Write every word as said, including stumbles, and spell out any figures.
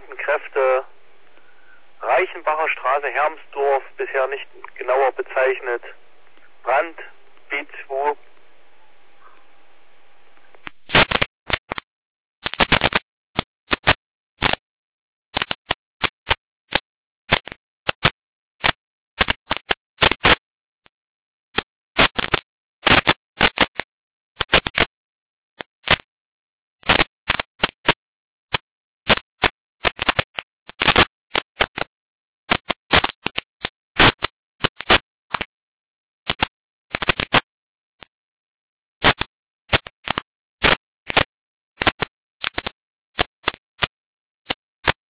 unbekannten Kräfte Reichenbacher Straße, Hermsdorf, bisher nicht genauer bezeichnet, Brand, B zwei